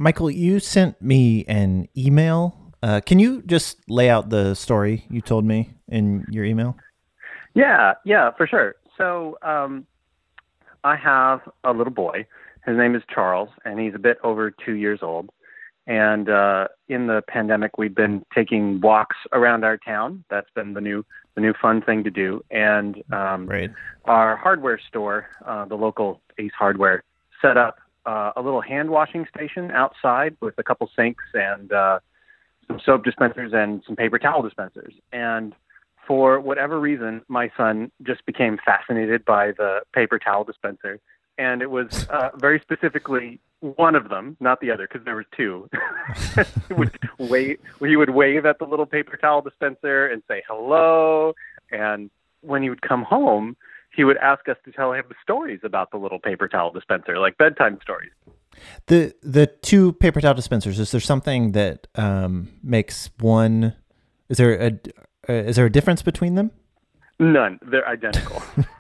Michael, you sent me an email. Can you just lay out the story you told me in your email? Yeah, for sure. So I have a little boy. His name is Charles, and he's a bit over 2 years old. And in the pandemic, we've been taking walks around our town. That's been the new fun thing to do. And Right. our hardware store, the local Ace Hardware, set up a little hand washing station outside with a couple sinks and some soap dispensers and some paper towel dispensers. And for whatever reason, my son just became fascinated by the paper towel dispenser. And it was very specifically one of them, not the other, because there were two. He would wave at the little paper towel dispenser and say hello. And when he would come home, he would ask us to tell him stories about the little paper towel dispenser, like bedtime stories. The two paper towel dispensers, is there something that makes one? Is there a difference between them? None. They're identical.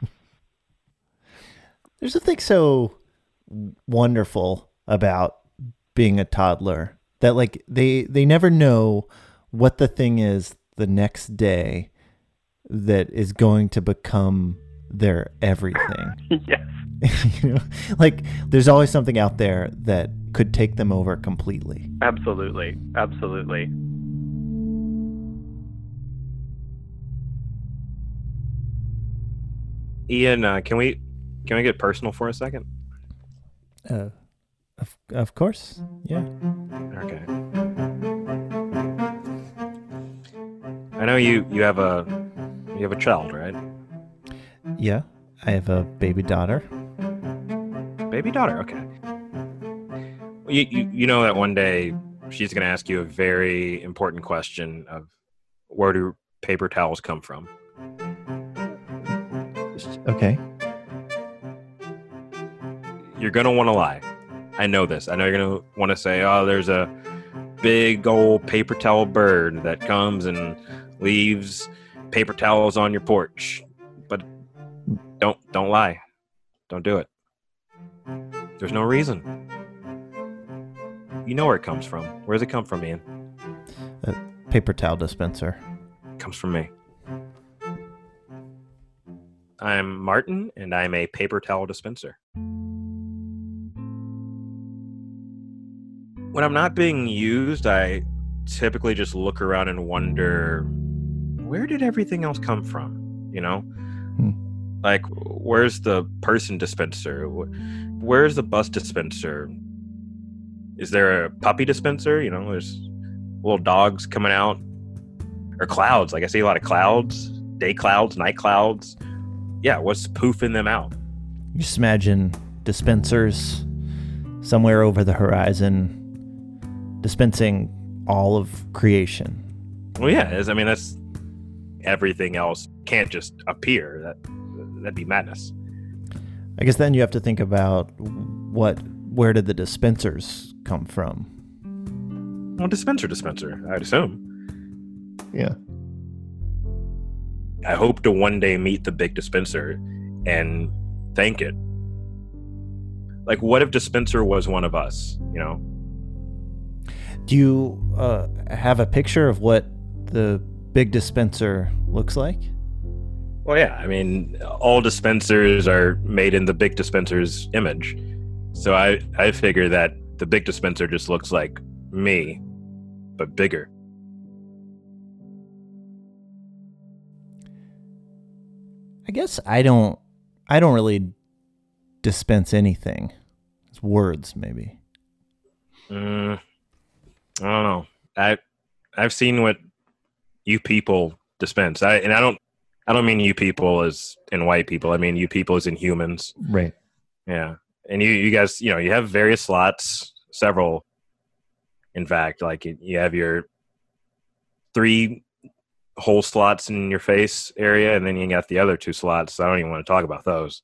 There's something so wonderful about being a toddler that like they never know what the thing is the next day that is going to become their everything. Yes. You know? Like there's always something out there that could take them over completely. Absolutely. Ian, can we get personal for a second? Of course. Yeah. Okay. I know you have a child, right? Yeah. I have a baby daughter. Baby daughter, okay. Well, you know that one day she's going to ask you a very important question of where do paper towels come from? Okay. You're going to want to lie. I know this. I know you're going to want to say, oh, there's a big old paper towel bird that comes and leaves paper towels on your porch. But don't lie. Don't do it. There's no reason. You know where it comes from. Where does it come from, Ian? A paper towel dispenser. It comes from me. I'm Martin, and I'm a paper towel dispenser. When I'm not being used, I typically just look around and wonder, where did everything else come from? You know? Like, where's the person dispenser? Where's the bus dispenser? Is there a puppy dispenser? You know, there's little dogs coming out. Or clouds. Like, I see a lot of clouds. Day clouds, night clouds. Yeah, what's poofing them out? You just imagine dispensers somewhere over the horizon dispensing all of creation. Well, yeah, that's everything else can't just appear. That'd be madness. I guess then you have to think about where did the dispensers come from? Well, dispenser, I'd assume. Yeah. I hope to one day meet the big dispenser and thank it. Like, what if dispenser was one of us, you know? Do you have a picture of what the big dispenser looks like? Well, yeah. All dispensers are made in the big dispenser's image. So I figure that the big dispenser just looks like me, but bigger. I guess I don't really dispense anything. It's words, maybe. I don't know. I've seen what you people dispense. I don't mean you people as in white people. I mean you people as in humans. Right. Yeah. And you guys, you have various slots, several. In fact, like you have your 3 hole slots in your face area, and then you got the other 2 slots. I don't even want to talk about those.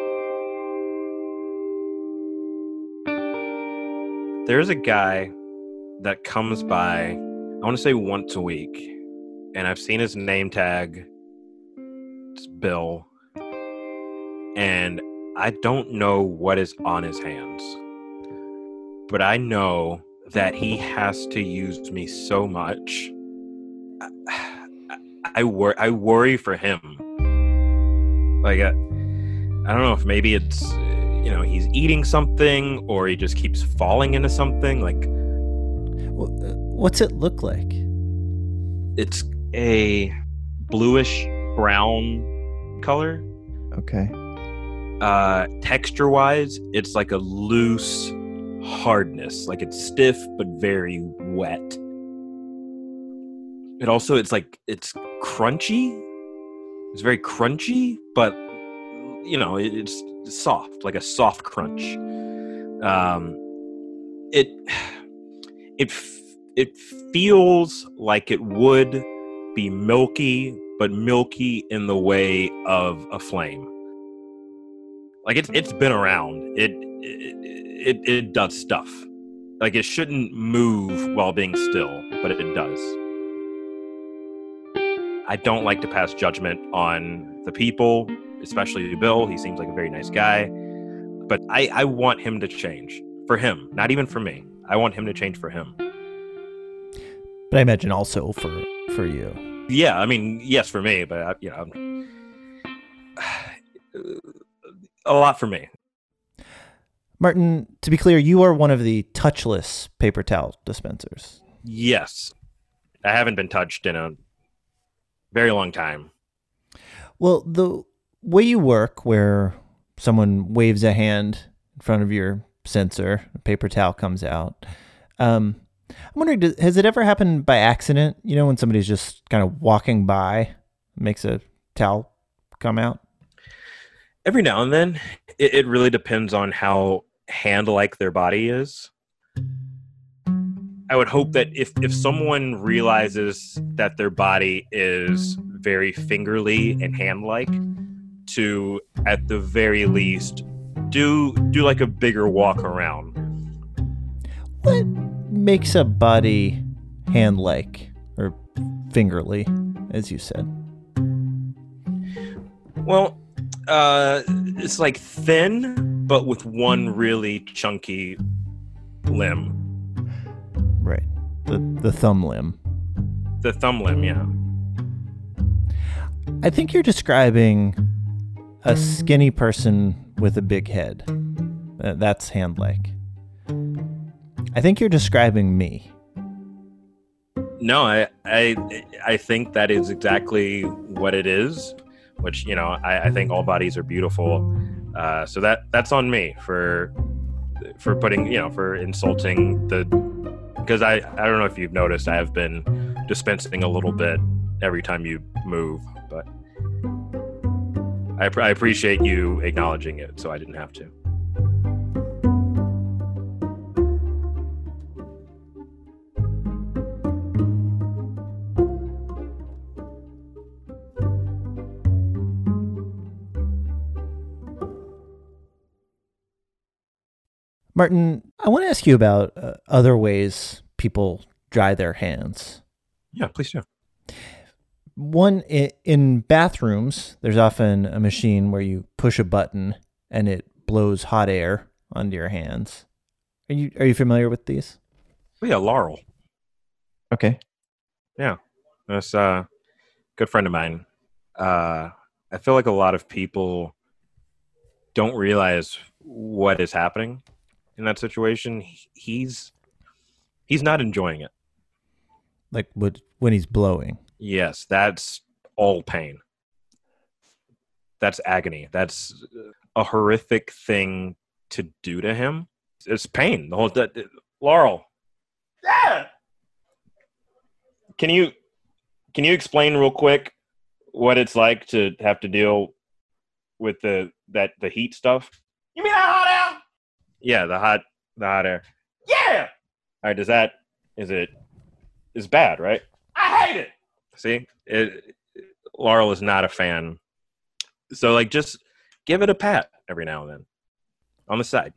There's a guy that comes by, I want to say once a week, and I've seen his name tag. It's Bill. And I don't know what is on his hands, but I know that he has to use me so much. I worry for him. Like, I don't know if maybe it's, he's eating something or he just keeps falling into something. Like, what's it look like? It's a bluish brown color. Okay. Texture wise, it's like a loose hardness. Like, it's stiff but very wet. It's crunchy. It's very crunchy, but it's soft, like a soft crunch. It feels like it would be milky, but milky in the way of a flame. Like, it's been around. It does stuff. Like, it shouldn't move while being still, but it does. I don't like to pass judgment on the people, especially Bill. He seems like a very nice guy. But I want him to change. For him, not even for me. I want him to change for him. But I imagine also for you. Yeah, I mean, yes, for me, but, a lot for me. Martin, to be clear, you are one of the touchless paper towel dispensers. Yes. I haven't been touched in a very long time. Well, the way you work, where someone waves a hand in front of your sensor, a paper towel comes out. I'm wondering, has it ever happened by accident? When somebody's just kind of walking by, makes a towel come out? Every now and then. It really depends on how hand-like their body is. I would hope that if someone realizes that their body is very fingerly and hand-like, to at the very least do like a bigger walk around. What makes a body hand-like or fingerly, as you said? Well, it's like thin, but with one really chunky limb. Right. The thumb limb. The thumb limb, yeah. I think you're describing a skinny person with a big head. That's hand-like. I think you're describing me. No, I think that is exactly what it is, which, I think all bodies are beautiful. So that's on me for putting, for insulting because I don't know if you've noticed, I have been dispensing a little bit every time you move, but I appreciate you acknowledging it, so I didn't have to. Martin, I want to ask you about other ways people dry their hands. Yeah, please do. One, in bathrooms, there's often a machine where you push a button and it blows hot air onto your hands. Are you familiar with these? Oh, yeah, Laurel. Okay. Yeah, that's a good friend of mine. I feel like a lot of people don't realize what is happening in that situation. He's not enjoying it. Like when he's blowing. Yes, that's all pain. That's agony. That's a horrific thing to do to him. It's pain. The whole Laurel. Yeah. Can you explain real quick what it's like to have to deal with the heat stuff? You mean that hot air? Yeah, the hot air. Yeah. All right. It's bad, right? I hate it. See, Laurel is not a fan. So, like, just give it a pat every now and then on the side.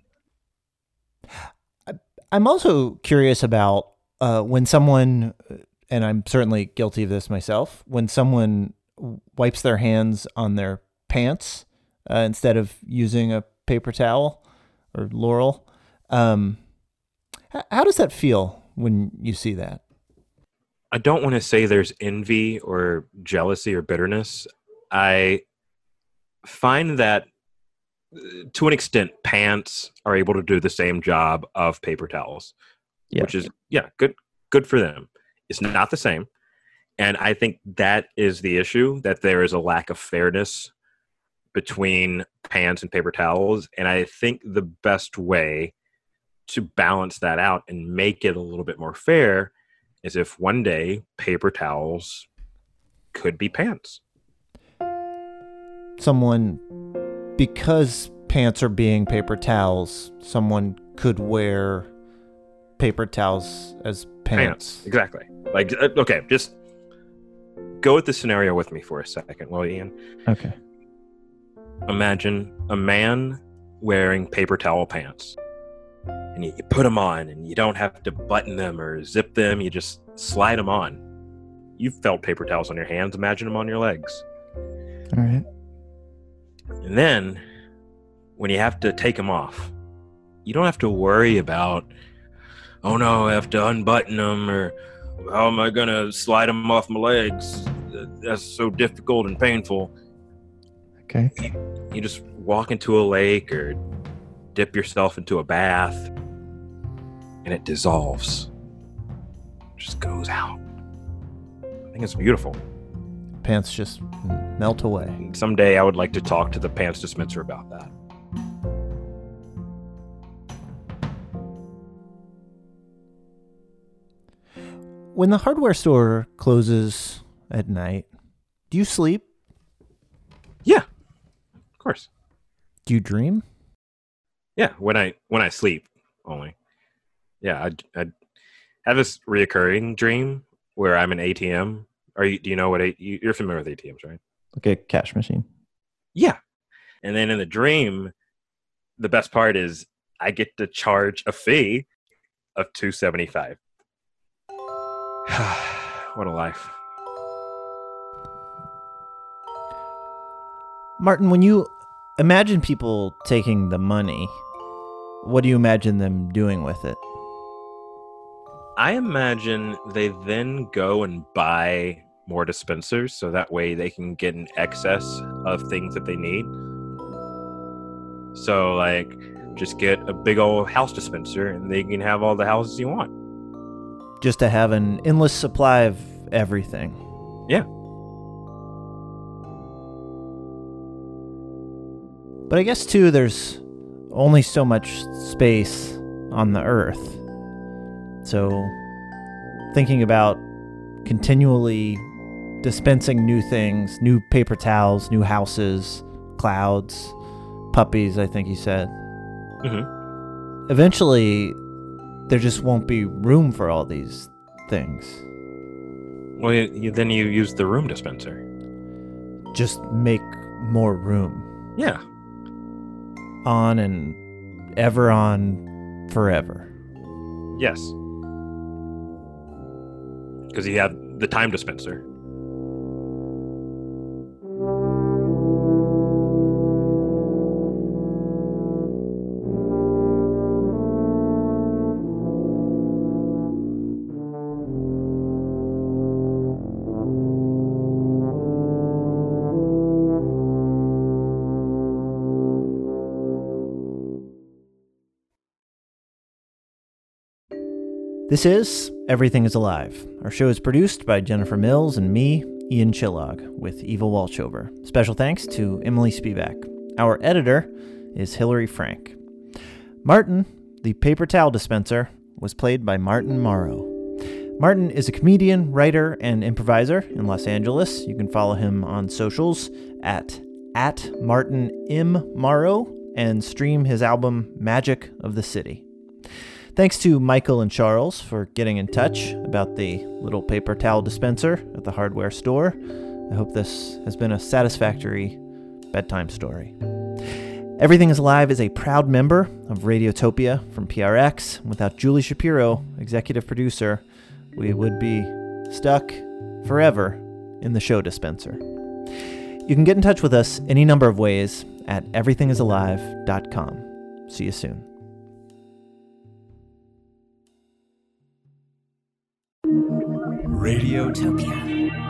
I'm also curious about when someone, and I'm certainly guilty of this myself, when someone wipes their hands on their pants instead of using a paper towel or Laurel. How How does that feel when you see that? I don't want to say there's envy or jealousy or bitterness. I find that to an extent, pants are able to do the same job of paper towels, which is, good for them. It's not the same. And I think that is the issue, that there is a lack of fairness between pants and paper towels. And I think the best way to balance that out and make it a little bit more fair is if one day paper towels could be pants. Because pants are being paper towels, someone could wear paper towels as pants. Exactly. Like, okay, just go with the scenario with me for a second, will you, Ian? Okay. Imagine a man wearing paper towel pants. And you put them on, and you don't have to button them or zip them. You just slide them on. You've felt paper towels on your hands. Imagine them on your legs. All right. And then, when you have to take them off, you don't have to worry about, oh no, I have to unbutton them, or how am I going to slide them off my legs? That's so difficult and painful. Okay. You just walk into a lake or dip yourself into a bath, and it dissolves. It just goes out. I think it's beautiful. Pants just melt away. And someday I would like to talk to the pants dispenser about that. When the hardware store closes at night, do you sleep? Yeah, of course. Do you dream? Yeah, when I sleep only. Yeah, I have this reoccurring dream where I'm an ATM. Do you know what you're familiar with ATMs, right? Okay, cash machine. Yeah. And then in the dream, the best part is I get to charge a fee of $2.75. What a life. Martin, when you imagine people taking the money, what do you imagine them doing with it? I imagine they then go and buy more dispensers so that way they can get an excess of things that they need. So, like, just get a big old house dispenser and they can have all the houses you want. Just to have an endless supply of everything. Yeah. But I guess, too, there's only so much space on the Earth. So, thinking about continually dispensing new things, new paper towels, new houses, clouds, puppies, I think you said. Mm-hmm. Eventually, there just won't be room for all these things. Well, then you use the room dispenser. Just make more room. Yeah. On and ever on forever. Yes. Because you have the time dispenser. This is Everything is Alive. Our show is produced by Jennifer Mills and me, Ian Chillog, with Eva Walchover. Special thanks to Emily Spivak. Our editor is Hillary Frank. Martin, the paper towel dispenser, was played by Martin Morrow. Martin is a comedian, writer, and improviser in Los Angeles. You can follow him on socials at Martin M. Morrow and stream his album Magic of the City. Thanks to Michael and Charles for getting in touch about the little paper towel dispenser at the hardware store. I hope this has been a satisfactory bedtime story. Everything is Alive is a proud member of Radiotopia from PRX. Without Julie Shapiro, executive producer, we would be stuck forever in the show dispenser. You can get in touch with us any number of ways at everythingisalive.com. See you soon. Radiotopia.